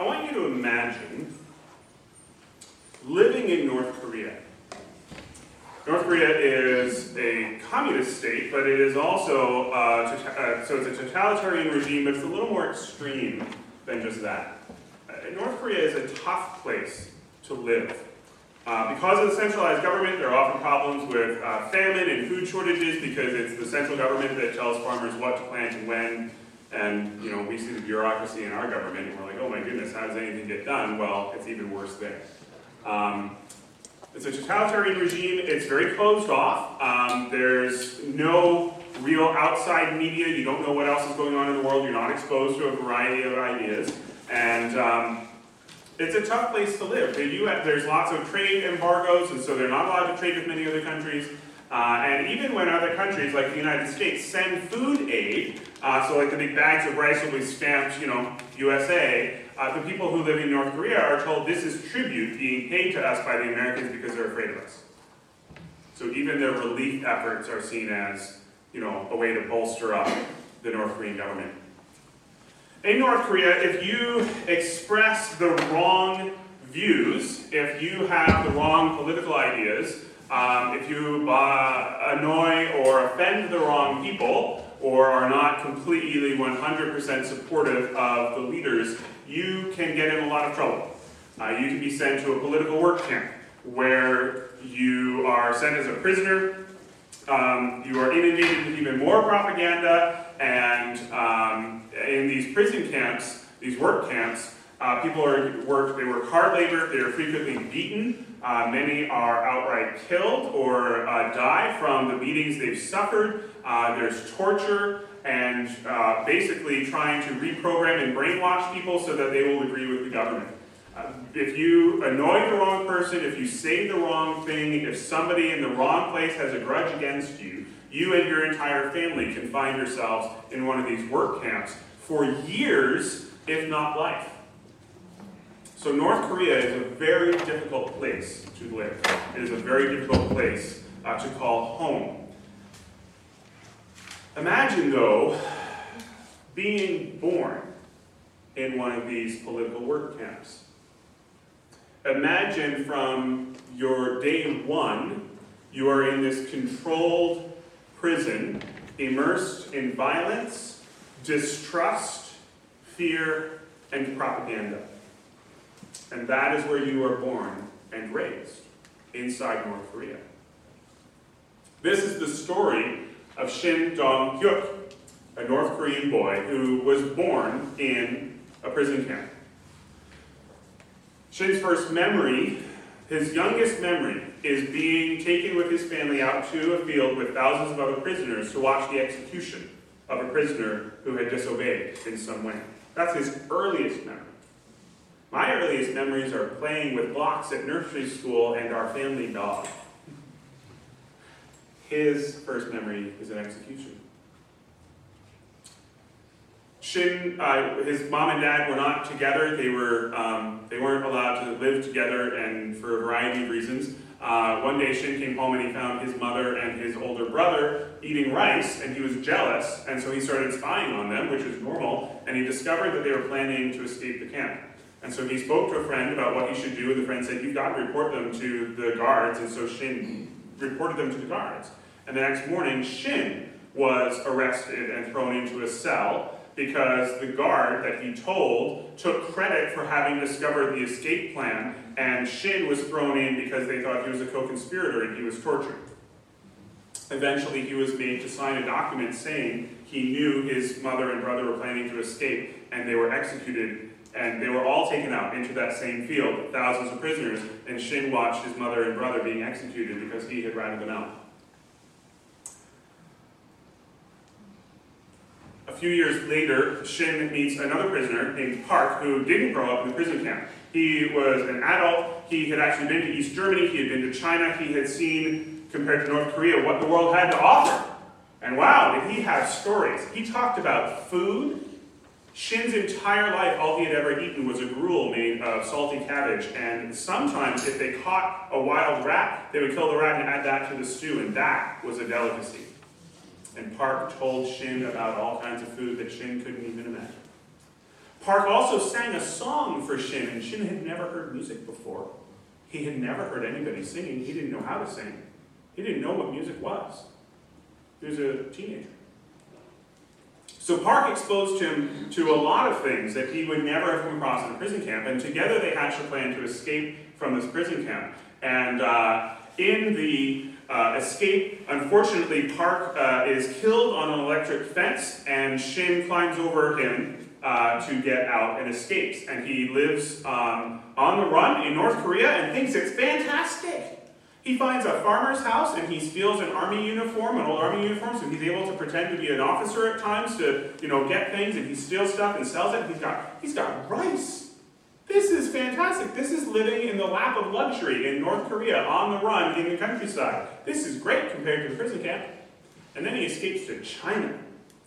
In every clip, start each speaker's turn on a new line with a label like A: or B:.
A: want you to imagine living in North Korea. North Korea is a communist state, but it is also, so it's a totalitarian regime, but it's a little more extreme than just that. North Korea is a tough place to live. Because of the centralized government, there are often problems with famine and food shortages because it's the central government that tells farmers what to plant and when. And we see the bureaucracy in our government and we're like, oh my goodness, how does anything get done? Well, it's even worse there. It's a totalitarian regime. It's very closed off. There's no real outside media. You don't know what else is going on in the world. You're not exposed to a variety of ideas. And it's a tough place to live. There's lots of trade embargoes, and so they're not allowed to trade with many other countries. And even when other countries, like the United States, send food aid, so like the big bags of rice will be stamped, USA, the people who live in North Korea are told this is tribute being paid to us by the Americans because they're afraid of us. So even their relief efforts are seen as, a way to bolster up the North Korean government. In North Korea, if you express the wrong views, if you have the wrong political ideas, if you annoy or offend the wrong people, or are not completely 100% supportive of the leaders, you can get in a lot of trouble. You can be sent to a political work camp, where you are sent as a prisoner. You are inundated with even more propaganda, and in these prison camps, these work camps, people they work hard labor, they are frequently beaten, many are outright killed or die from the beatings they've suffered. There's torture and basically trying to reprogram and brainwash people so that they will agree with the government. If you annoy the wrong person, if you say the wrong thing, if somebody in the wrong place has a grudge against you, you and your entire family can find yourselves in one of these work camps for years, if not life. So North Korea is a very difficult place to live. It is a very difficult place to call home. Imagine, though, being born in one of these political work camps. Imagine from your day one, you are in this controlled prison, immersed in violence, distrust, fear, and propaganda. And that is where you are born and raised, inside North Korea. This is the story of Shin Dong-hyuk, a North Korean boy who was born in a prison camp. Shin's first memory, his youngest memory, is being taken with his family out to a field with thousands of other prisoners to watch the execution of a prisoner who had disobeyed in some way. That's his earliest memory. My earliest memories are playing with blocks at nursery school and our family dog. His first memory is an execution. Shin, his mom and dad were not together. They weren't allowed to live together, and for a variety of reasons. One day Shin came home and he found his mother and his older brother eating rice, and he was jealous, and so he started spying on them, which is normal, and he discovered that they were planning to escape the camp. And so he spoke to a friend about what he should do, and the friend said, you've got to report them to the guards, and so Shin reported them to the guards. And the next morning, Shin was arrested and thrown into a cell because the guard that he told took credit for having discovered the escape plan, and Shin was thrown in because they thought he was a co-conspirator and he was tortured. Eventually, he was made to sign a document saying he knew his mother and brother were planning to escape, and they were executed, and they were all taken out into that same field, thousands of prisoners, and Shin watched his mother and brother being executed because he had ratted them out. A few years later, Shin meets another prisoner named Park, who didn't grow up in the prison camp. He was an adult. He had actually been to East Germany. He had been to China. He had seen, compared to North Korea, what the world had to offer. And wow, did he have stories. He talked about food. Shin's entire life, all he had ever eaten was a gruel made of salty cabbage. And sometimes, if they caught a wild rat, they would kill the rat and add that to the stew, and that was a delicacy. And Park told Shin about all kinds of food that Shin couldn't even imagine. Park also sang a song for Shin, and Shin had never heard music before. He had never heard anybody singing. He didn't know how to sing. He didn't know what music was. He was a teenager. So Park exposed him to a lot of things that he would never have come across in a prison camp, and together they hatched a plan to escape from this prison camp. And in the escape, unfortunately, Park is killed on an electric fence, and Shin climbs over him to get out and escapes. And he lives on the run in North Korea and thinks it's fantastic. He finds a farmer's house and he steals an army uniform, an old army uniform, so he's able to pretend to be an officer at times to, get things, and he steals stuff and sells it. He's got rice. This is fantastic. This is living in the lap of luxury in North Korea, on the run in the countryside. This is great compared to the prison camp. And then he escapes to China.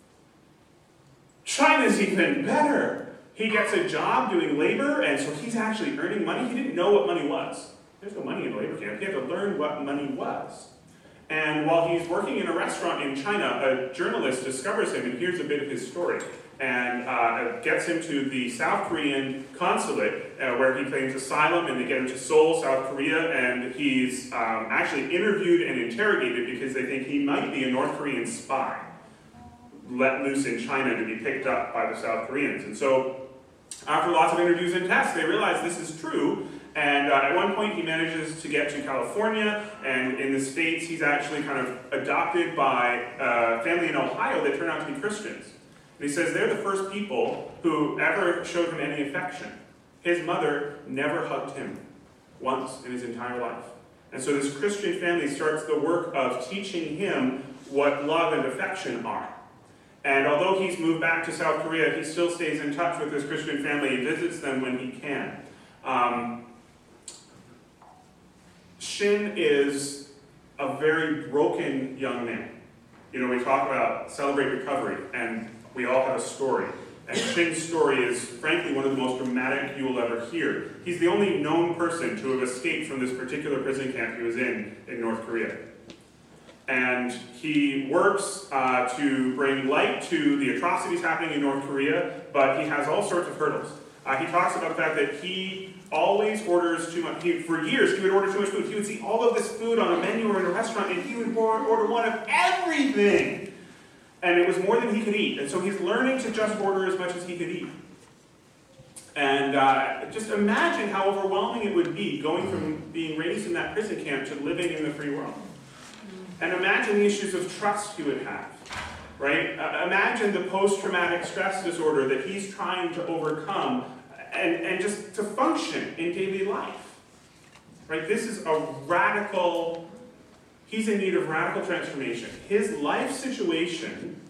A: China's even better. He gets a job doing labor, and so he's actually earning money. He didn't know what money was. There's no money in a labor camp. He had to learn what money was. And while he's working in a restaurant in China, a journalist discovers him and hears a bit of his story, and gets him to the South Korean consulate, where he claims asylum, and they get him to Seoul, South Korea, and he's actually interviewed and interrogated because they think he might be a North Korean spy let loose in China to be picked up by the South Koreans. And so, after lots of interviews and tests, they realize this is true. And at one point he manages to get to California, and in the States he's actually kind of adopted by a family in Ohio that turn out to be Christians. And he says they're the first people who ever showed him any affection. His mother never hugged him once in his entire life. And so this Christian family starts the work of teaching him what love and affection are. And although he's moved back to South Korea, he still stays in touch with his Christian family and visits them when he can. Shin is a very broken young man. We talk about celebrate recovery, and we all have a story. And Shin's story is, frankly, one of the most dramatic you will ever hear. He's the only known person to have escaped from this particular prison camp he was in North Korea. And he works to bring light to the atrocities happening in North Korea, but he has all sorts of hurdles. He talks about the fact that he always orders too much. For years, he would order too much food. He would see all of this food on a menu or in a restaurant, and he would order one of everything. And it was more than he could eat. And so he's learning to just order as much as he could eat. And just imagine how overwhelming it would be going from being raised in that prison camp to living in the free world. And imagine the issues of trust he would have. Right? Imagine the post-traumatic stress disorder that he's trying to overcome and just to function in daily life. Right? This is he's in need of radical transformation. His life situation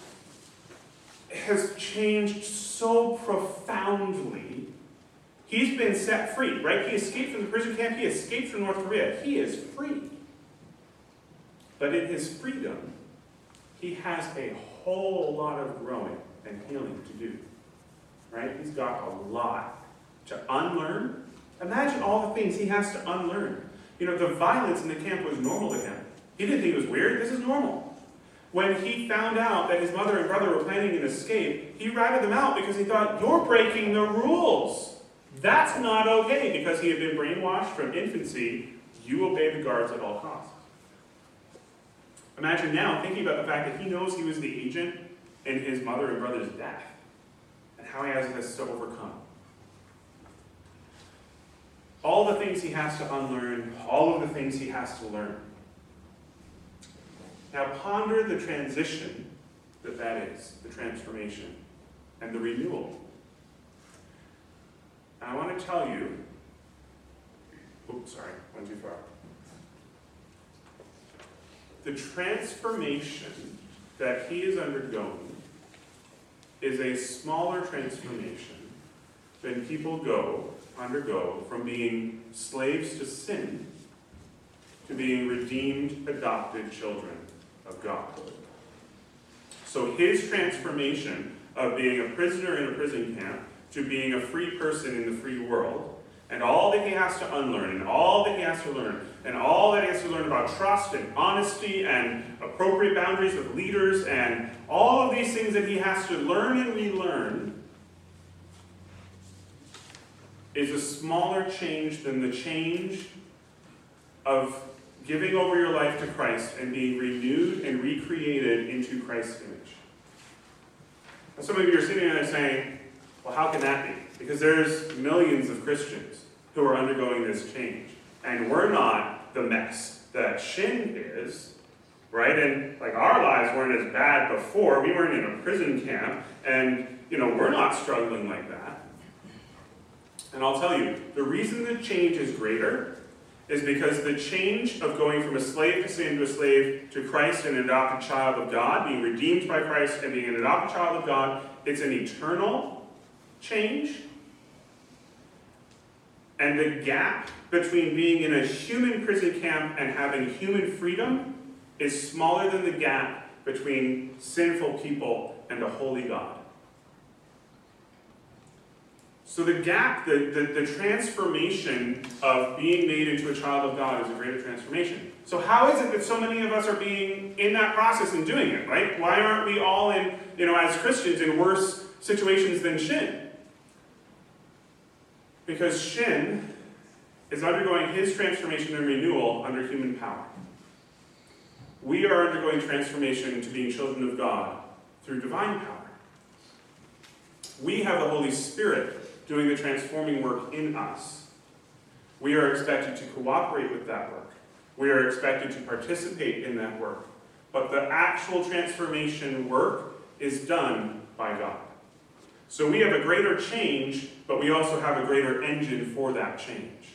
A: has changed so profoundly. He's been set free, right? He escaped from the prison camp. He escaped from North Korea. He is free. But in his freedom, he has a whole lot of growing and healing to do. Right? He's got a lot to unlearn. Imagine all the things he has to unlearn. The violence in the camp was normal to him. He didn't think it was weird. This is normal. When he found out that his mother and brother were planning an escape, he ratted them out because he thought, you're breaking the rules. That's not okay, because he had been brainwashed from infancy. You obey the guards at all costs. Imagine now thinking about the fact that he knows he was the agent in his mother and brother's death, and how he has this to overcome. All the things he has to unlearn, all of the things he has to learn. Now ponder the transition that is, the transformation, and the renewal. And I want to tell you, went too far. The transformation that he is undergoing is a smaller transformation than people undergo from being slaves to sin to being redeemed, adopted children of God. So his transformation of being a prisoner in a prison camp to being a free person in the free world, and all that he has to unlearn, and all that he has to learn, and all that he has to learn about trust and honesty and appropriate boundaries with leaders, and all of these things that he has to learn and relearn, is a smaller change than the change of giving over your life to Christ and being renewed and recreated into Christ's image. Now, some of you are sitting there saying, well, how can that be? Because there's millions of Christians who are undergoing this change. And we're not the mess that Shin is, right? And like our lives weren't as bad before. We weren't in a prison camp. And, we're not struggling like that. And I'll tell you, the reason the change is greater is because the change of going from a slave to sin to a slave to Christ and an adopted child of God, being redeemed by Christ and being an adopted child of God, it's an eternal change. And the gap between being in a human prison camp and having human freedom is smaller than the gap between sinful people and a holy God. So the gap, the transformation of being made into a child of God is a greater transformation. So how is it that so many of us are being in that process and doing it, right? Why aren't we all in, as Christians in worse situations than Shin? Because Shin is undergoing his transformation and renewal under human power. We are undergoing transformation to being children of God through divine power. We have the Holy Spirit doing the transforming work in us. We are expected to cooperate with that work. We are expected to participate in that work. But the actual transformation work is done by God. So we have a greater change, but we also have a greater engine for that change.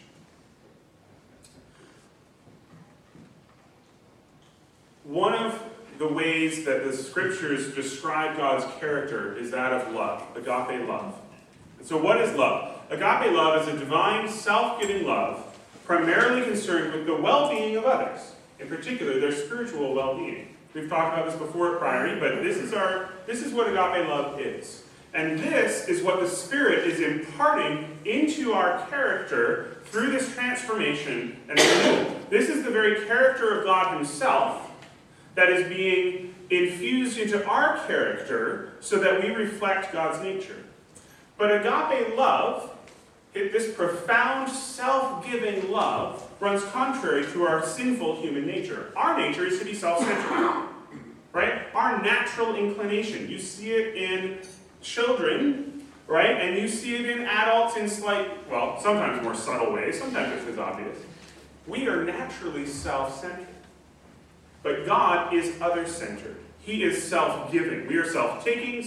A: One of the ways that the scriptures describe God's character is that of love, agape love. And so what is love? Agape love is a divine, self-giving love, primarily concerned with the well-being of others, in particular their spiritual well-being. We've talked about this before at Priory, but this is what agape love is. And this is what the Spirit is imparting into our character through this transformation and renewal. This is the very character of God himself that is being infused into our character so that we reflect God's nature. But agape love, this profound self-giving love, runs contrary to our sinful human nature. Our nature is to be self-centered, right? Our natural inclination. You see it in children, right? And you see it in adults in sometimes more subtle ways, sometimes it's as obvious. We are naturally self-centered. But God is other-centered. He is self-giving. We are self-taking,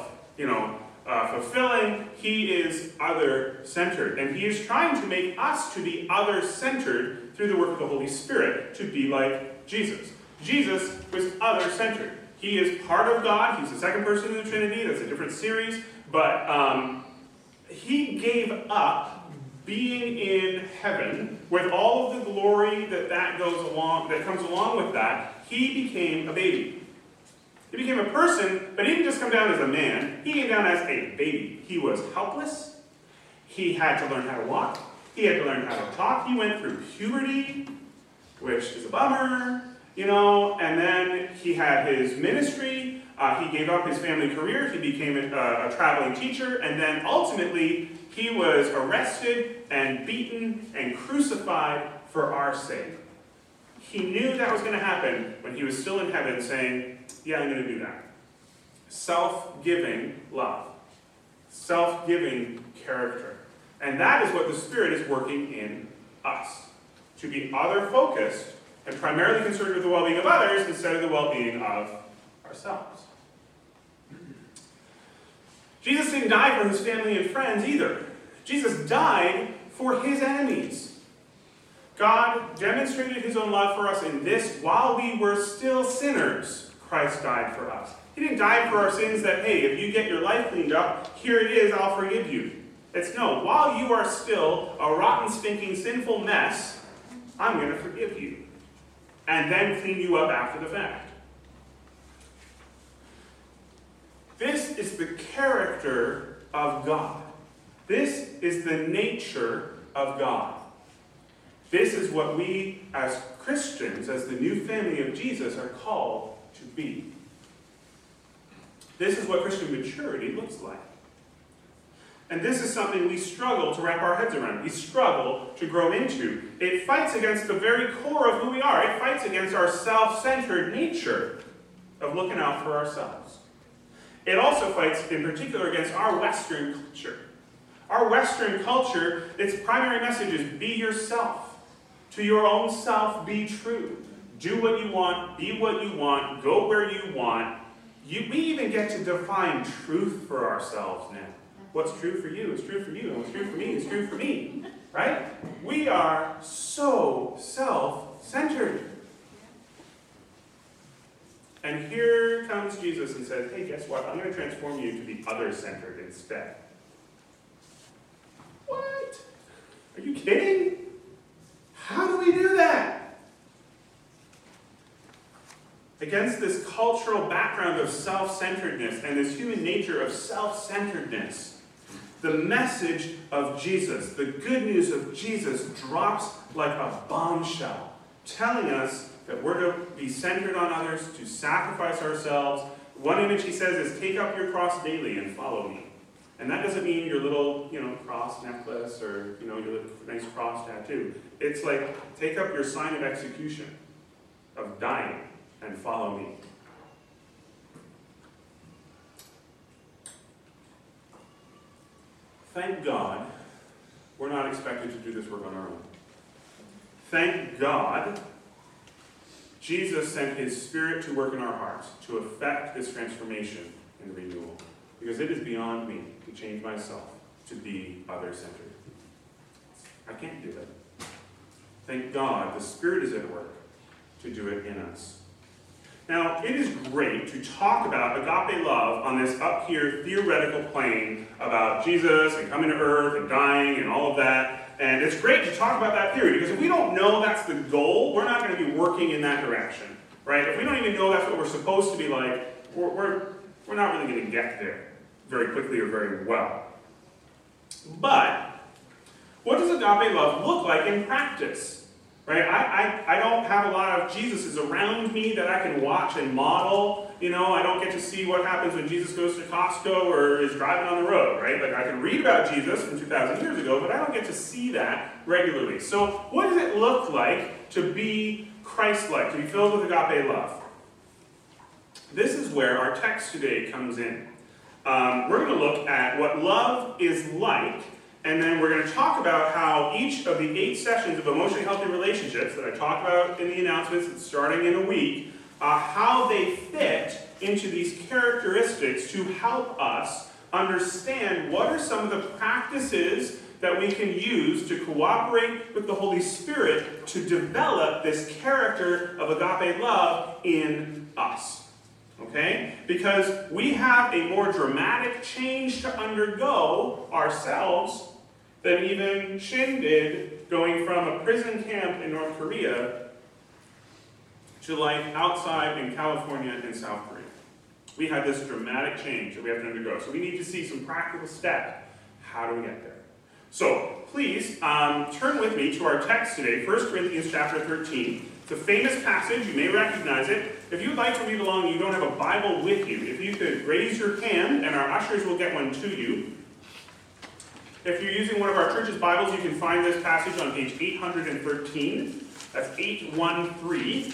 A: fulfilling. He is other-centered. And he is trying to make us to be other-centered through the work of the Holy Spirit, to be like Jesus. Jesus was other-centered. He is part of God. He's the second person in the Trinity. That's a different series. But he gave up being in heaven with all of the glory that comes along with that. He became a baby. He became a person, but he didn't just come down as a man. He came down as a baby. He was helpless. He had to learn how to walk. He had to learn how to talk. He went through puberty, which is a bummer, and then he had his ministry. He gave up his family career. He became a traveling teacher, and then ultimately he was arrested and beaten and crucified for our sake. He knew that was going to happen when he was still in heaven saying, yeah, I'm going to do that. Self-giving love. Self-giving character. And that is what the Spirit is working in us. To be other-focused and primarily concerned with the well-being of others instead of the well-being of ourselves. Jesus didn't die for his family and friends either. Jesus died for his enemies. God demonstrated his own love for us in this: while we were still sinners, Christ died for us. He didn't die for our sins that, hey, if you get your life cleaned up, here it is, I'll forgive you. It's no, while you are still a rotten, stinking, sinful mess, I'm going to forgive you. And then clean you up after the fact. This is the character of God. This is the nature of God. This is what we, as Christians, as the new family of Jesus, are called to be. This is what Christian maturity looks like. And this is something we struggle to wrap our heads around. We struggle to grow into. It fights against the very core of who we are. It fights against our self-centered nature of looking out for ourselves. It also fights, in particular, against our Western culture. Our Western culture, its primary message is be yourself. To your own self, be true. Do what you want, be what you want, go where you want. We even get to define truth for ourselves now. What's true for you is true for you, and what's true for me is true for me. Right? We are so self-centered. And here comes Jesus and says, hey, guess what? I'm going to transform you to be other-centered instead. What? Are you kidding? How do we do that? Against this cultural background of self-centeredness and this human nature of self-centeredness, the message of Jesus, the good news of Jesus drops like a bombshell, telling us that we're to be centered on others, to sacrifice ourselves. One image he says is, take up your cross daily and follow me. And that doesn't mean your little, cross necklace or, your little nice cross tattoo. It's like, take up your sign of execution, of dying, and follow me. Thank God we're not expected to do this work on our own. Thank God Jesus sent his Spirit to work in our hearts to effect this transformation and renewal. Because it is beyond me to change myself to be other-centered. I can't do it. Thank God the Spirit is at work to do it in us. Now, it is great to talk about agape love on this up here theoretical plane about Jesus and coming to earth and dying and all of that. And it's great to talk about that theory, because if we don't know that's the goal, we're not going to be working in that direction, right? If we don't even know that's what we're supposed to be like, we're not really going to get there very quickly or very well. But what does agape love look like in practice? Right? I don't have a lot of Jesuses around me that I can watch and model. I don't get to see what happens when Jesus goes to Costco or is driving on the road, right? Like, I can read about Jesus from 2,000 years ago, but I don't get to see that regularly. So what does it look like to be Christ-like, to be filled with agape love? This is where our text today comes in. We're going to look at what love is like, and then we're going to talk about how each of the 8 sessions of emotionally healthy relationships that I talk about in the announcements starting in a week, how they fit into these characteristics to help us understand what are some of the practices that we can use to cooperate with the Holy Spirit to develop this character of agape love in us. Okay? Because we have a more dramatic change to undergo ourselves than even Shin did, going from a prison camp in North Korea to life outside in California and South Korea. We have this dramatic change that we have to undergo. So we need to see some practical steps. How do we get there? So please turn with me to our text today, 1 Corinthians chapter 13. It's a famous passage. You may recognize it. If you'd like to read along and you don't have a Bible with you, if you could raise your hand and our ushers will get one to you. If you're using one of our church's Bibles, you can find this passage on page 813. That's 813.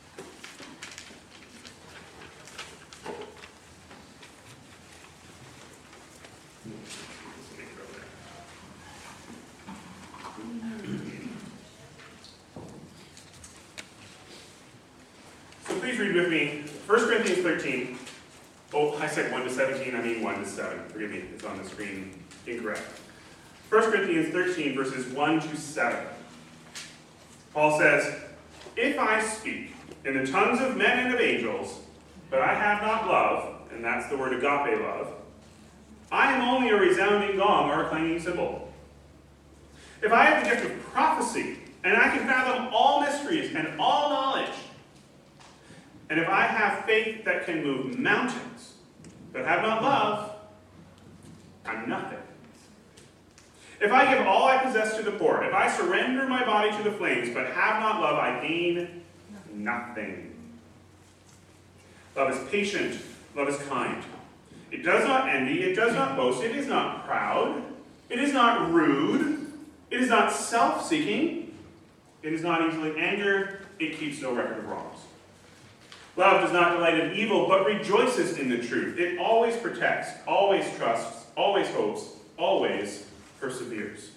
A: So please read with me 1 Corinthians 13. Oh, I said 1 to 17, I mean 1 to 7. Forgive me, it's on the screen incorrect. 1 Corinthians 13, verses 1 to 7. Paul says, "If I speak in the tongues of men and of angels, but I have not love," and that's the word agape love, "I am only a resounding gong or a clanging cymbal. If I have the gift of prophecy, and I can fathom all mysteries and all knowledge, and if I have faith that can move mountains, but have not love, I'm nothing. If I give all I possess to the poor, if I surrender my body to the flames, but have not love, I gain nothing. Love is patient, love is kind. It does not envy. It does not boast. It is not proud. It is not rude. It is not self-seeking. It is not easily angered. It keeps no record of wrongs. Love does not delight in evil, but rejoices in the truth. It always protects, always trusts, always hopes, always perseveres.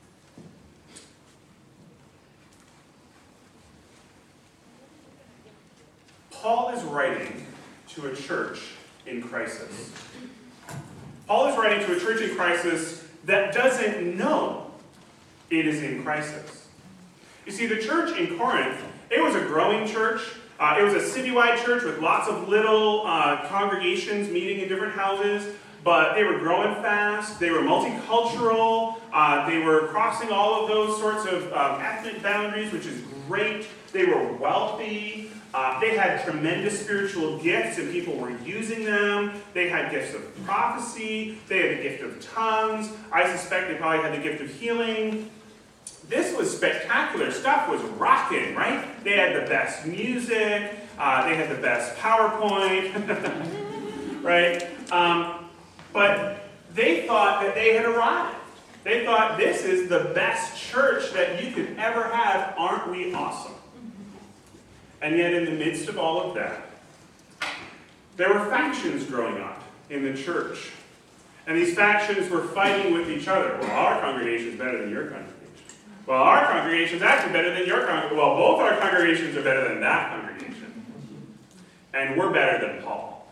A: Paul is writing to a church in crisis. Paul is writing to a church in crisis that doesn't know it is in crisis. You see, the church in Corinth, it was a growing church. It was a citywide church with lots of little congregations meeting in different houses, but they were growing fast. They were multicultural. They were crossing all of those sorts of ethnic boundaries, which is great. They were wealthy. They had tremendous spiritual gifts, and people were using them. They had gifts of prophecy. They had the gift of tongues. I suspect they probably had the gift of healing. This was spectacular. Stuff was rocking, right? They had the best music. They had the best PowerPoint, right? But they thought that they had arrived. They thought, this is the best church that you could ever have. Aren't we awesome? And yet, in the midst of all of that, there were factions growing up in the church. And these factions were fighting with each other. Well, our congregation is better than your congregation. Well, our congregation is actually better than your congregation. Well, both our congregations are better than that congregation. And we're better than Paul.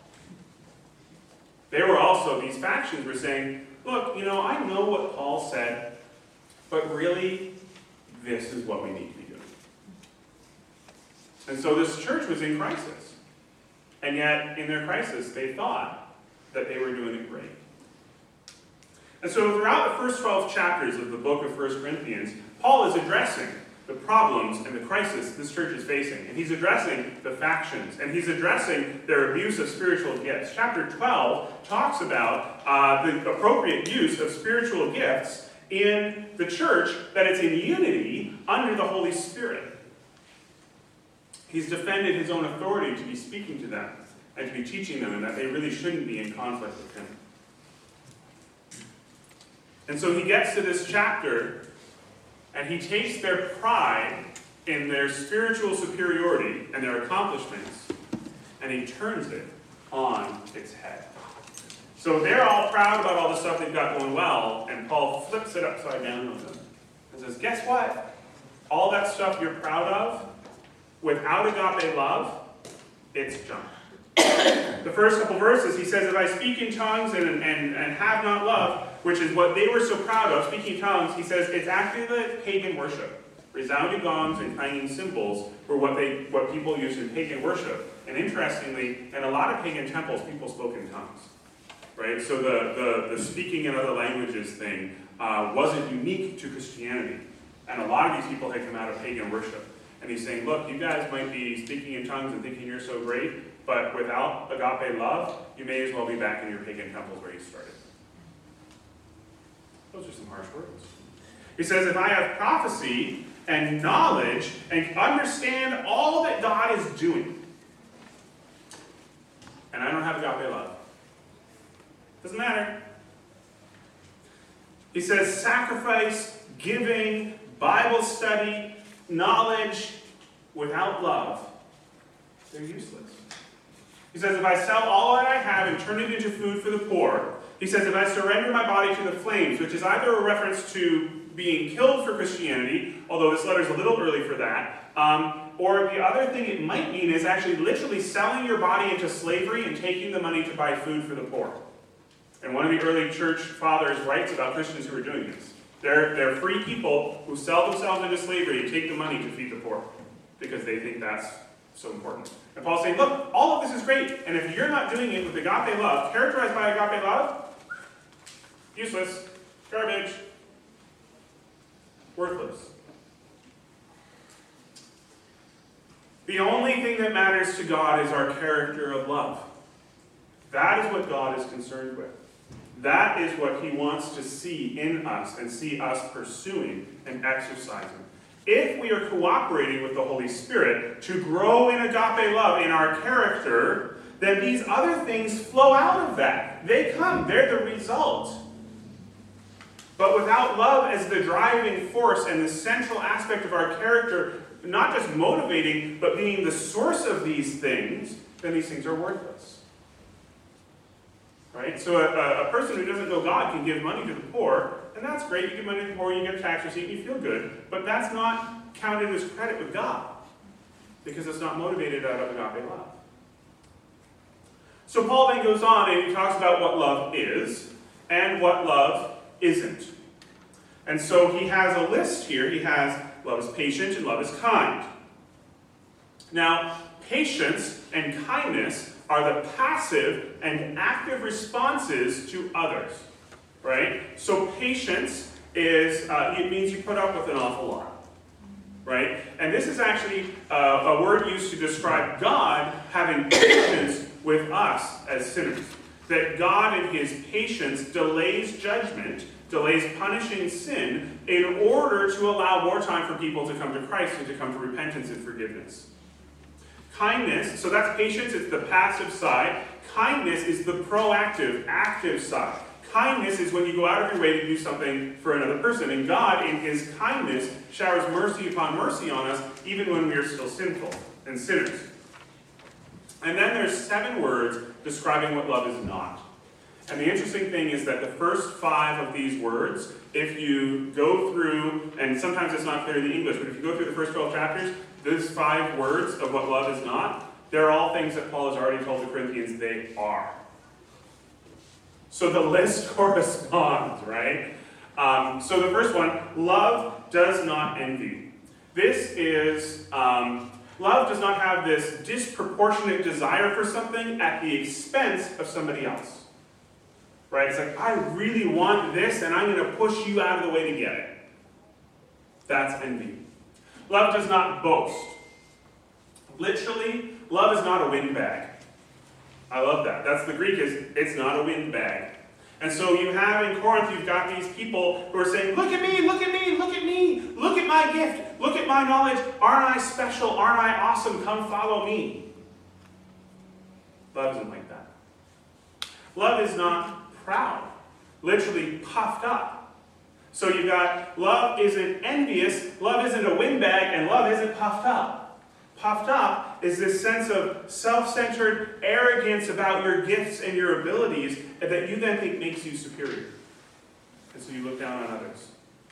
A: There were also, these factions were saying, look, I know what Paul said, but really, this is what we need to be doing. And so this church was in crisis. And yet, in their crisis, they thought that they were doing it great. And so throughout the first 12 chapters of the book of 1 Corinthians, Paul is addressing the problems and the crisis this church is facing. And he's addressing the factions. And he's addressing their abuse of spiritual gifts. Chapter 12 talks about the appropriate use of spiritual gifts in the church, that it's in unity under the Holy Spirit. He's defended his own authority to be speaking to them and to be teaching them, and that they really shouldn't be in conflict with him. And so he gets to this chapter, and he takes their pride in their spiritual superiority and their accomplishments, and he turns it on its head. So they're all proud about all the stuff they've got going well, and Paul flips it upside down on them and says, guess what? All that stuff you're proud of, without agape love, it's junk. The first couple verses, he says, if I speak in tongues and have not love, which is what they were so proud of, speaking tongues, he says, it's actually the pagan worship. Resounding gongs and clanging cymbals were what people used in pagan worship. And interestingly, in a lot of pagan temples, people spoke in tongues. Right? So the speaking in other languages thing wasn't unique to Christianity. And a lot of these people had come out of pagan worship. And he's saying, look, you guys might be speaking in tongues and thinking you're so great, but without agape love, you may as well be back in your pagan temples where you started. Those are some harsh words. He says, if I have prophecy and knowledge and understand all that God is doing, and I don't have agape love, doesn't matter. He says, sacrifice, giving, Bible study, knowledge, without love, they're useless. He says, if I sell all that I have and turn it into food for the poor, he says, if I surrender my body to the flames, which is either a reference to being killed for Christianity, although this letter's a little early for that, or the other thing it might mean is actually literally selling your body into slavery and taking the money to buy food for the poor. And one of the early church fathers writes about Christians who are doing this. They're free people who sell themselves into slavery and take the money to feed the poor because they think that's so important. And Paul's saying, look, all of this is great, and if you're not doing it with agape love, characterized by agape love, useless, garbage, worthless. The only thing that matters to God is our character of love. That is what God is concerned with. That is what he wants to see in us and see us pursuing and exercising. If we are cooperating with the Holy Spirit to grow in agape love in our character, then these other things flow out of that. They come, they're the result. But without love as the driving force and the central aspect of our character, not just motivating, but being the source of these things, then these things are worthless. Right? So a person who doesn't know God can give money to the poor, and that's great. You give money to the poor, you get a tax receipt, and you feel good. But that's not counted as credit with God, because it's not motivated out of agape love. So Paul then goes on and he talks about what love is and what love isn't. And so he has a list here. He has love is patient and love is kind. Now, patience and kindness are the passive and active responses to others. Right? So patience is, it means you put up with an awful lot. Right? And this is actually a word used to describe God having patience with us as sinners. That God in his patience delays judgment, delays punishing sin, in order to allow more time for people to come to Christ and to come to repentance and forgiveness. Kindness, so that's patience, it's the passive side. Kindness is the proactive, active side. Kindness is when you go out of your way to do something for another person. And God, in his kindness, showers mercy upon mercy on us, even when we are still sinful and sinners. And then there's 7 words describing what love is not. And the interesting thing is that the first 5 of these words, if you go through, and sometimes it's not clear in the English, but if you go through the first 12 chapters, those 5 words of what love is not, they're all things that Paul has already told the Corinthians they are. So the list corresponds, right? So the first one, love does not envy. This is, love does not have this disproportionate desire for something at the expense of somebody else. Right? It's like, I really want this, and I'm going to push you out of the way to get it. That's envy. Love does not boast. Literally, love is not a windbag. I love that. That's the Greek, is it's not a windbag. And so you have in Corinth, you've got these people who are saying, look at me, look at me, look at me, look at my gift, look at my knowledge, aren't I special, aren't I awesome, come follow me. Love isn't like that. Love is not proud, literally puffed up. So you've got love isn't envious, love isn't a windbag, and love isn't puffed up. Puffed up is this sense of self-centered arrogance about your gifts and your abilities that you then think makes you superior. And so you look down on others.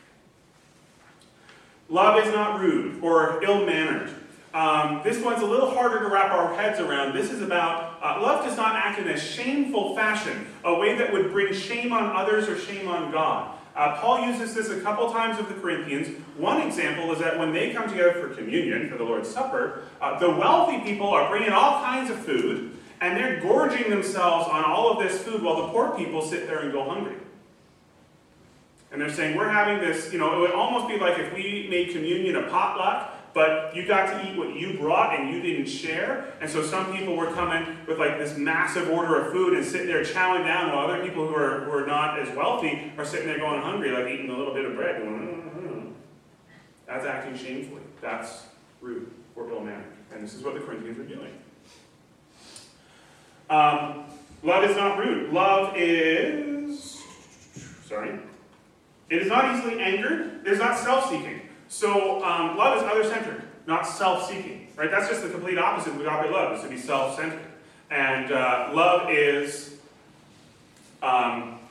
A: Love is not rude or ill-mannered. This one's a little harder to wrap our heads around. This is about, love does not act in a shameful fashion, a way that would bring shame on others or shame on God. Paul uses this a couple times with the Corinthians. One example is that when they come together for communion, for the Lord's Supper, the wealthy people are bringing all kinds of food, and they're gorging themselves on all of this food while the poor people sit there and go hungry. And they're saying, we're having this, it would almost be like if we made communion a potluck, but you got to eat what you brought and you didn't share. And so some people were coming with like this massive order of food and sitting there chowing down, while other people who are not as wealthy are sitting there going hungry, like eating a little bit of bread. Going, That's acting shamefully. That's rude or ill-mannered. And this is what the Corinthians were doing. Love is not rude. Love is, it is not easily angered. It is not self-seeking. So love is other-centered, not self-seeking, right? That's just the complete opposite of agape love, is to be self-centered. And love is, there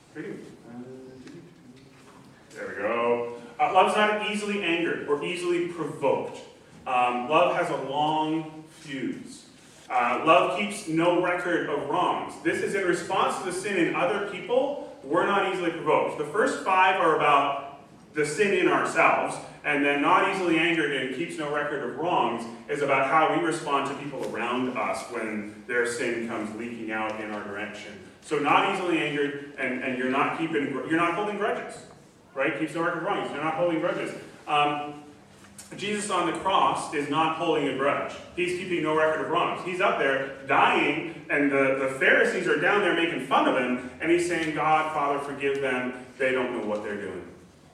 A: we go. Love is not easily angered or easily provoked. Love has a long fuse. Love keeps no record of wrongs. This is in response to the sin in other people. We're not easily provoked. The first 5 are about the sin in ourselves, and then not easily angered and keeps no record of wrongs is about how we respond to people around us when their sin comes leaking out in our direction. So not easily angered, and you're not holding grudges, right? Keeps no record of wrongs. You're not holding grudges. Jesus on the cross is not holding a grudge. He's keeping no record of wrongs. He's up there dying, and the Pharisees are down there making fun of him, and he's saying, God, Father, forgive them. They don't know what they're doing.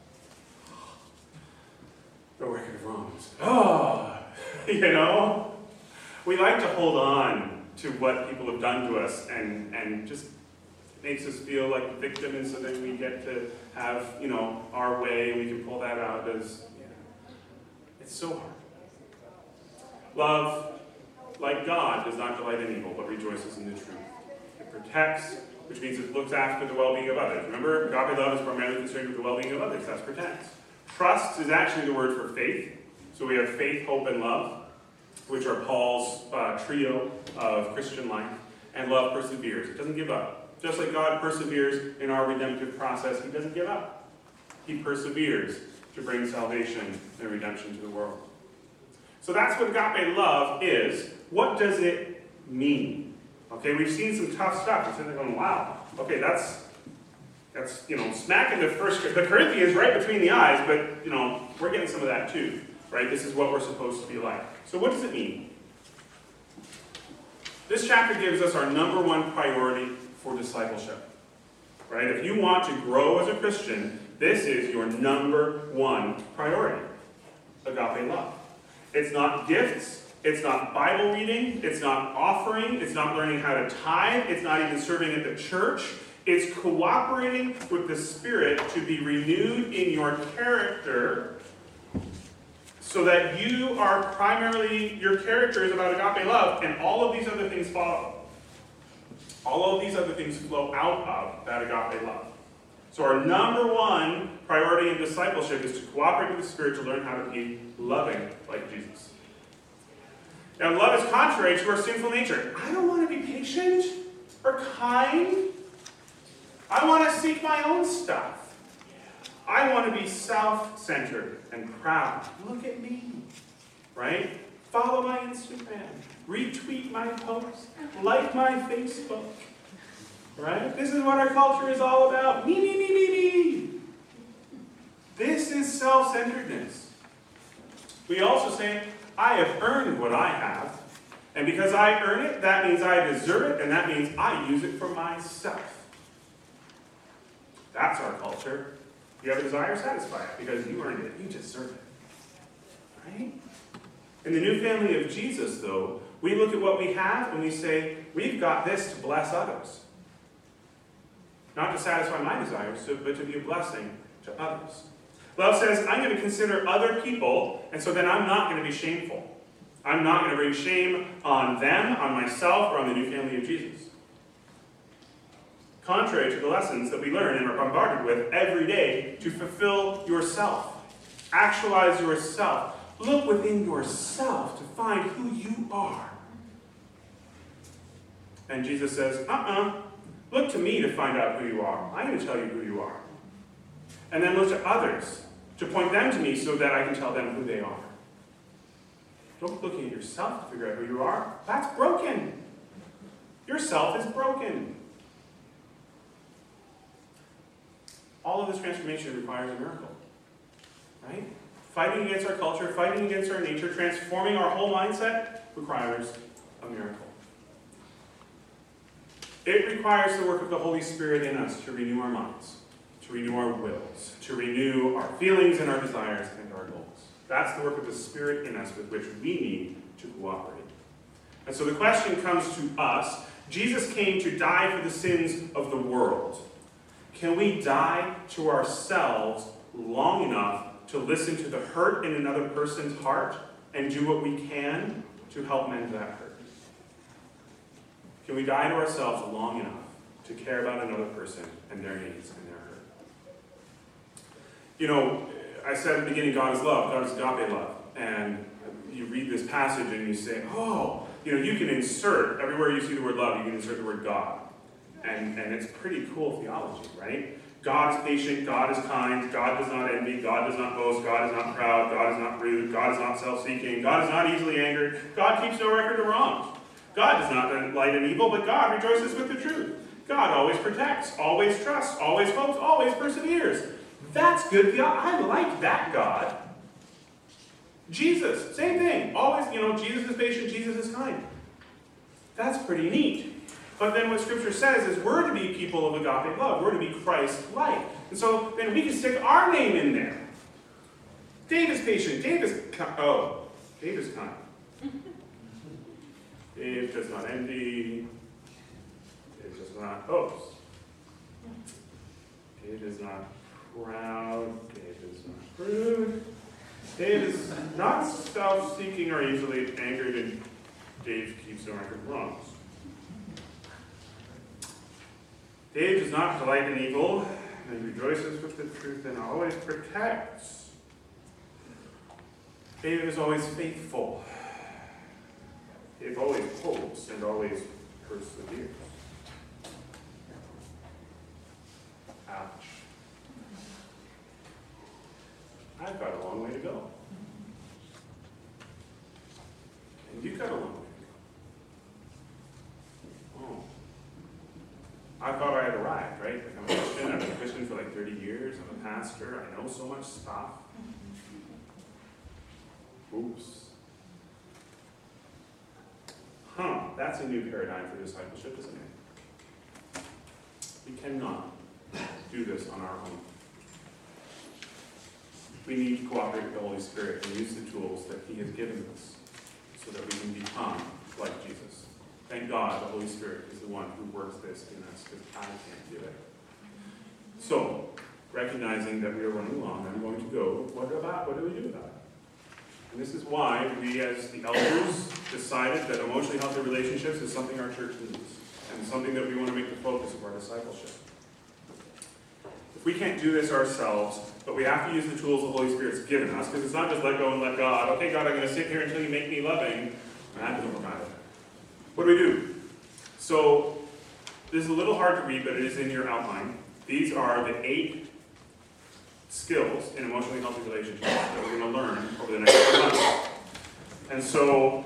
A: No record of wrongs. We like to hold on to what people have done to us, and just makes us feel like a victim, and so then we get to have, our way, and we can pull that out as, it's so hard. Love, like God, does not delight in evil, but rejoices in the truth. It protects, which means it looks after the well-being of others. Remember, agape love is primarily concerned with the well-being of others. That's protects. Trust is actually the word for faith. So we have faith, hope, and love, which are Paul's trio of Christian life. And love perseveres. It doesn't give up. Just like God perseveres in our redemptive process, he doesn't give up. He perseveres to bring salvation and redemption to the world. So that's what agape love is. What does it mean? Okay, we've seen some tough stuff. You're sitting there going, wow, okay, that's smacking the Corinthians right between the eyes, but, we're getting some of that too, right? This is what we're supposed to be like. So what does it mean? This chapter gives us our number one priority for discipleship, right? If you want to grow as a Christian, this is your number one priority, agape love. It's not gifts, it's not Bible reading, it's not offering, it's not learning how to tithe, it's not even serving at the church. It's cooperating with the Spirit to be renewed in your character so that you are primarily, your character is about agape love, and all of these other things follow. All of these other things flow out of that agape love. So our number one priority in discipleship is to cooperate with the Spirit to learn how to be loving like Jesus. Now, love is contrary to our sinful nature. I don't want to be patient or kind. I want to seek my own stuff. I want to be self-centered and proud. Look at me, right? Follow my Instagram. Retweet my posts. Like my Facebook. Right? This is what our culture is all about. Me, me, me, me, me. This is self-centeredness. We also say, I have earned what I have. And because I earn it, that means I deserve it, and that means I use it for myself. That's our culture. You have a desire, satisfy it, because you earned it. You deserve it. Right? In the new family of Jesus, though, we look at what we have and we say, we've got this to bless others. Not to satisfy my desires, but to be a blessing to others. Love says, I'm going to consider other people, and so then I'm not going to be shameful. I'm not going to bring shame on them, on myself, or on the new family of Jesus. Contrary to the lessons that we learn and are bombarded with every day to fulfill yourself. Actualize yourself. Look within yourself to find who you are. And Jesus says, look to me to find out who you are. I'm going to tell you who you are. And then look to others to point them to me so that I can tell them who they are. Don't look at yourself to figure out who you are. That's broken. Yourself is broken. All of this transformation requires a miracle. Right? Fighting against our culture, fighting against our nature, transforming our whole mindset requires a miracle. It requires the work of the Holy Spirit in us to renew our minds, to renew our wills, to renew our feelings and our desires and our goals. That's the work of the Spirit in us with which we need to cooperate. And so the question comes to us. Jesus came to die for the sins of the world. Can we die to ourselves long enough to listen to the hurt in another person's heart and do what we can to help mend that hurt? Can we die to ourselves long enough to care about another person and their needs and their hurt? I said at the beginning, God is love. God is agape love. And you read this passage and you say, you can insert, everywhere you see the word love, you can insert the word God. And it's pretty cool theology, right? God is patient, God is kind, God does not envy, God does not boast, God is not proud, God is not rude, God is not self-seeking, God is not easily angered, God keeps no record of wrongs. God does not delight in evil, but God rejoices with the truth. God always protects, always trusts, always hopes, always perseveres. That's good theology. I like that God. Jesus, same thing. Always, Jesus is patient, Jesus is kind. That's pretty neat. But then what Scripture says is we're to be people of agape love. We're to be Christ-like. And so then we can stick our name in there. Dave is patient. Dave is kind. Dave does not envy. Dave does not boast. Dave is not proud. Dave is not rude. Dave is not self-seeking or easily angered, and Dave keeps no record of wrongs. Dave does not delight in evil, and rejoices with the truth, and always protects. Dave is always faithful. Dave always hopes and always perseveres. Ouch. I've got a long way to go. And you've got a long way to go. Oh. I thought I had arrived, right? Like I'm a Christian. I've been a Christian for like 30 years. I'm a pastor. I know so much stuff. Oops. That's a new paradigm for discipleship, isn't it? We cannot do this on our own. We need to cooperate with the Holy Spirit and use the tools that He has given us so that we can become like Jesus. Thank God the Holy Spirit is the one who works this in us, because I can't do it. So, recognizing that we are running long, I'm going to go, what do we do about it? And this is why we as the elders decided that emotionally healthy relationships is something our church needs, and something that we want to make the focus of our discipleship. If we can't do this ourselves, but we have to use the tools the Holy Spirit's given us, because it's not just let go and let God. Okay, God, I'm going to sit here until you make me loving. That doesn't work either. What do we do? So, this is a little hard to read, but it is in your outline. These are the 8 skills in emotionally healthy relationships that we're going to learn over the next few months. And so,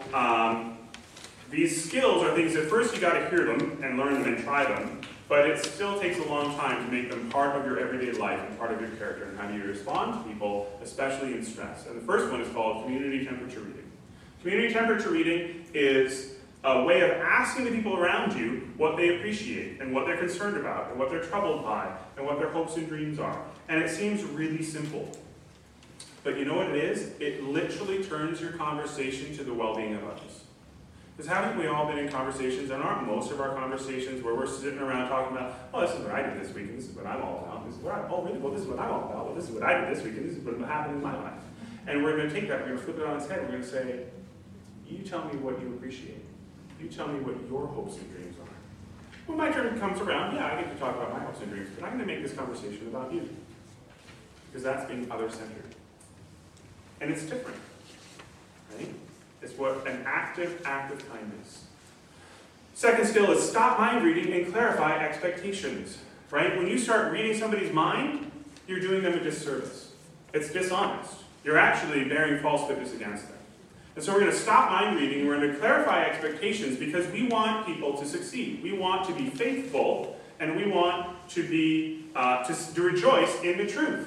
A: these skills are things that first you got to hear them and learn them and try them, but it still takes a long time to make them part of your everyday life and part of your character and how you respond to people, especially in stress. And the first one is called community temperature reading. Community temperature reading is a way of asking the people around you what they appreciate and what they're concerned about and what they're troubled by and what their hopes and dreams are. And it seems really simple. But you know what it is? It literally turns your conversation to the well-being of others. Because haven't we all been in conversations, and aren't most of our conversations where we're sitting around talking about, oh, this is what I did this week, and this is what I'm all about, this is what oh, really? Well, this is what I'm all about, well, this is what I did this week, and this is what happened in my life. And we're going to take that, we're going to flip it on its head, we're going to say, you tell me what you appreciate. You tell me what your hopes and dreams are. When my turn comes around, yeah, I get to talk about my hopes and dreams, but I'm going to make this conversation about you. Because that's being other-centered. And it's different, right? It's what an active act of kindness. Second skill is stop mind reading and clarify expectations, right? When you start reading somebody's mind, you're doing them a disservice. It's dishonest. You're actually bearing false witness against them. And so we're going to stop mind reading, and we're going to clarify expectations because we want people to succeed. We want to be faithful, and we want to be to rejoice in the truth,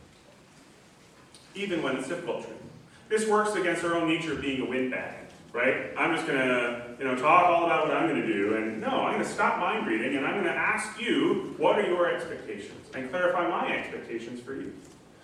A: even when it's difficult truth. This works against our own nature of being a windbag, right? I'm just going to talk all about what I'm going to do, and no, I'm going to stop mind reading, and I'm going to ask you, what are your expectations? And clarify my expectations for you.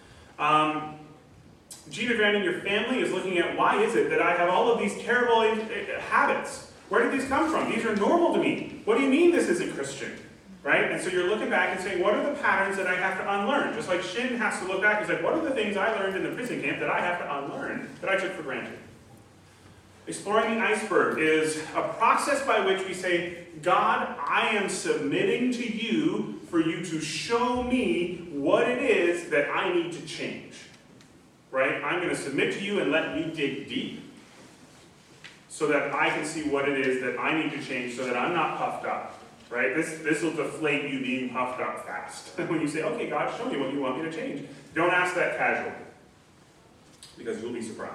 A: Gina Grant and your family is looking at, why is it that I have all of these terrible habits? Where did these come from? These are normal to me. What do you mean this isn't Christian? Right? And so you're looking back and saying, what are the patterns that I have to unlearn? Just like Shin has to look back and say, what are the things I learned in the prison camp that I have to unlearn that I took for granted? Exploring the iceberg is a process by which we say, God, I am submitting to you for you to show me what it is that I need to change. Right? I'm going to submit to you and let you dig deep so that I can see what it is that I need to change so that I'm not puffed up. Right? This will deflate you being puffed up fast. When you say, okay, God, show me what you want me to change. Don't ask that casually, because you'll be surprised.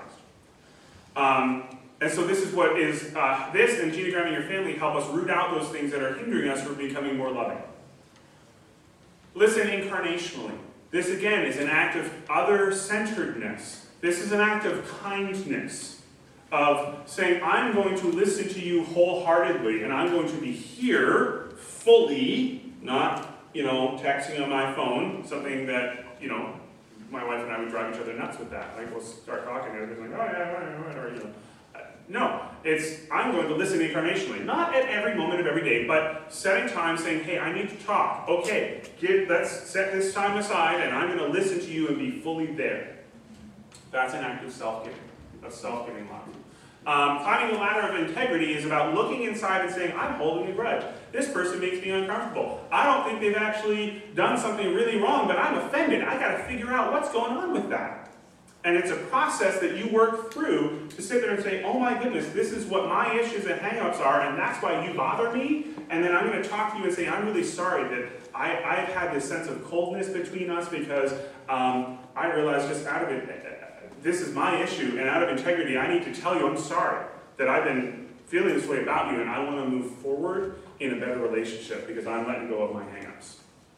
A: And so this is what is, this and Gina Graham and your family help us root out those things that are hindering us from becoming more loving. Listen incarnationally. This, again, is an act of other-centeredness. This is an act of kindness, of saying, I'm going to listen to you wholeheartedly, and I'm going to be here fully, not, texting on my phone, something that, my wife and I would drive each other nuts with that. Like, we'll start talking, and everybody's like, oh, yeah, or, No, it's I'm going to listen incarnationally. Not at every moment of every day, but setting time saying, hey, I need to talk. Okay, let's set this time aside and I'm going to listen to you and be fully there. That's an act of self-giving, a self-giving love. Climbing the ladder of integrity is about looking inside and saying, I'm holding a grudge. This person makes me uncomfortable. I don't think they've actually done something really wrong, but I'm offended. I got to figure out what's going on with that. And it's a process that you work through to sit there and say, oh my goodness, this is what my issues and hang-ups are, and that's why you bother me. And then I'm going to talk to you and say, I'm really sorry that I've had this sense of coldness between us because I realized just out of it, this is my issue, and out of integrity, I need to tell you I'm sorry that I've been feeling this way about you, and I want to move forward in a better relationship because I'm letting go of my hang-ups.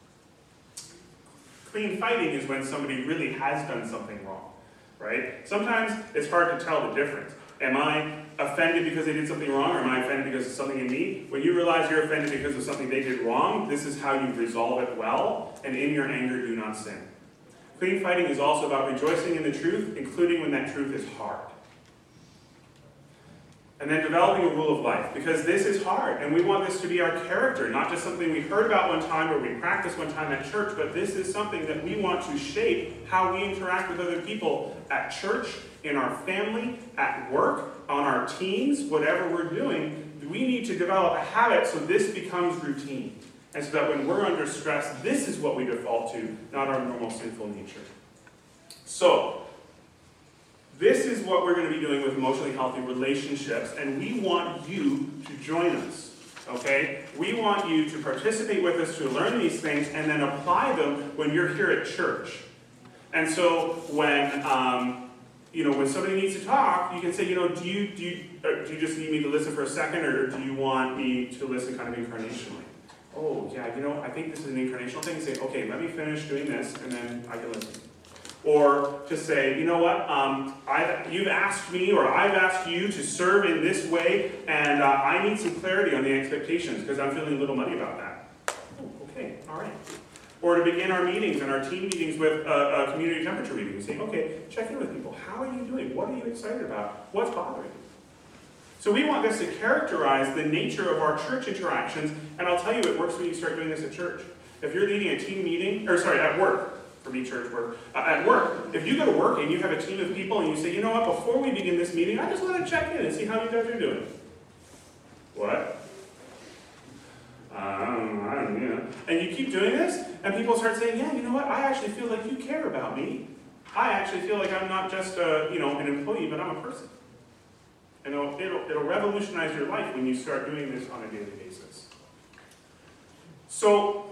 A: Clean fighting is when somebody really has done something wrong, right? Sometimes it's hard to tell the difference. Am I offended because they did something wrong, or am I offended because of something in me? When you realize you're offended because of something they did wrong, this is how you resolve it well, and in your anger, do not sin. Clean fighting is also about rejoicing in the truth, including when that truth is hard. And then developing a rule of life, because this is hard, and we want this to be our character, not just something we heard about one time or we practiced one time at church, but this is something that we want to shape how we interact with other people at church, in our family, at work, on our teams, whatever we're doing. We need to develop a habit so this becomes routine. And so that when we're under stress, this is what we default to, not our normal sinful nature. So, this is what we're going to be doing with emotionally healthy relationships, and we want you to join us, okay? We want you to participate with us to learn these things and then apply them when you're here at church. And so when when somebody needs to talk, you can say, do you just need me to listen for a second, or do you want me to listen kind of incarnationally? Oh, yeah, I think this is an incarnational thing. Say, okay, let me finish doing this, and then I can listen. Or to say, you know what, you've asked me, or I've asked you to serve in this way, and I need some clarity on the expectations, because I'm feeling a little muddy about that. Oh, okay, all right. Or to begin our meetings and our team meetings with a community temperature reading, saying, okay, check in with people. How are you doing? What are you excited about? What's bothering you? So we want this to characterize the nature of our church interactions, and I'll tell you, it works when you start doing this at church. If you're leading a team meeting, at work, for me, church work, at work, if you go to work and you have a team of people and you say, you know what, before we begin this meeting, I just want to check in and see how you guys are doing. What? And you keep doing this, and people start saying, yeah, you know what, I actually feel like you care about me. I actually feel like I'm not just an employee, but I'm a person. And it'll revolutionize your life when you start doing this on a daily basis. So,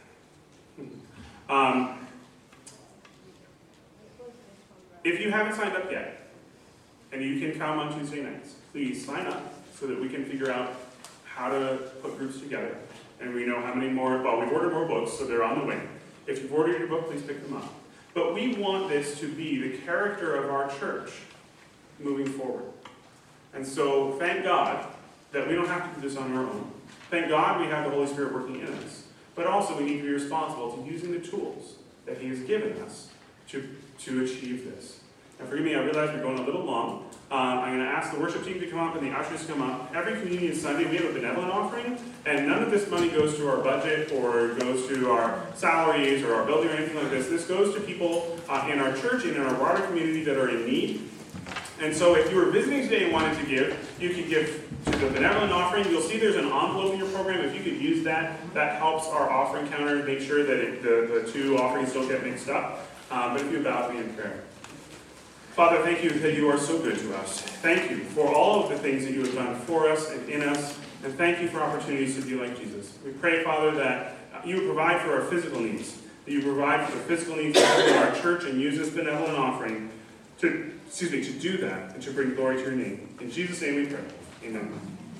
A: if you haven't signed up yet, and you can come on Tuesday nights, please sign up so that we can figure out how to put groups together. And we know how many more, we've ordered more books, so they're on the way. If you've ordered your book, please pick them up. But we want this to be the character of our church moving forward. And so, thank God that we don't have to do this on our own. Thank God we have the Holy Spirit working in us. But also, we need to be responsible to using the tools that He has given us to achieve this. And forgive me, I realize we're going a little long. I'm going to ask the worship team to come up and the ushers to come up. Every Communion Sunday, we have a benevolent offering, and none of this money goes to our budget or goes to our salaries or our building or anything like this. This goes to people in our church and in our broader community that are in need. And so if you were visiting today and wanted to give, you could give to the benevolent offering. You'll see there's an envelope in your program. If you could use that, that helps our offering counter make sure that the two offerings don't get mixed up. But if you bow with me in prayer. Father, thank you that you are so good to us. Thank you for all of the things that you have done for us and in us. And thank you for opportunities to be like Jesus. We pray, Father, that you would provide for our physical needs. That you provide for the physical needs of our church and use this benevolent offering to do that and to bring glory to your name. In Jesus' name we pray. Amen.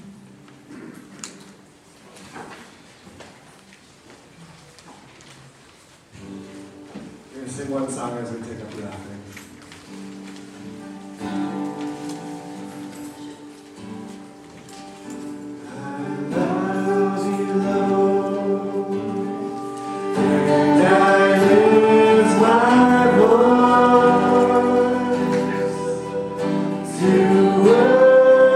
B: We're going to sing one song as we take up the offering.
C: To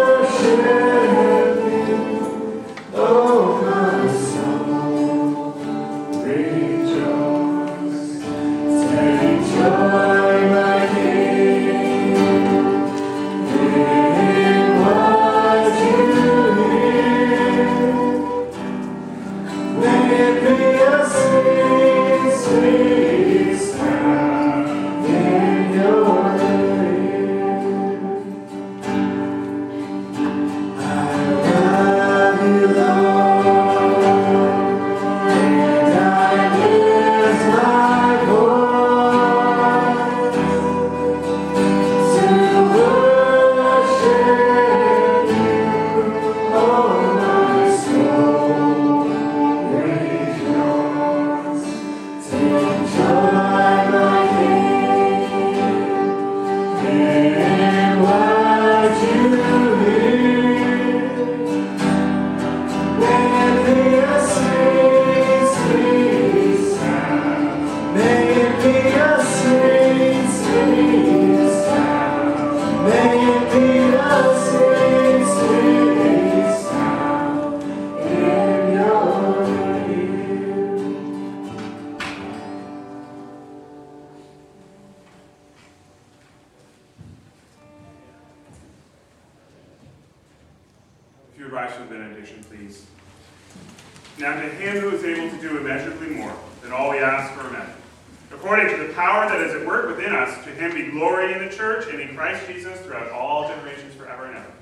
A: rise to the benediction, please. Now to him who is able to do immeasurably more than all we ask or imagine, according to the power that is at work within us, to him be glory in the church and in Christ Jesus throughout all generations forever and ever.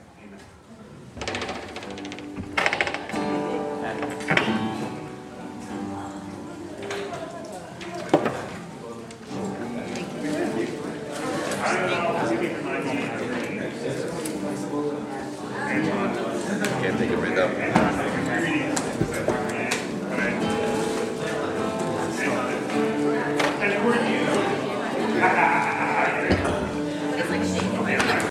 C: Can't take it right up.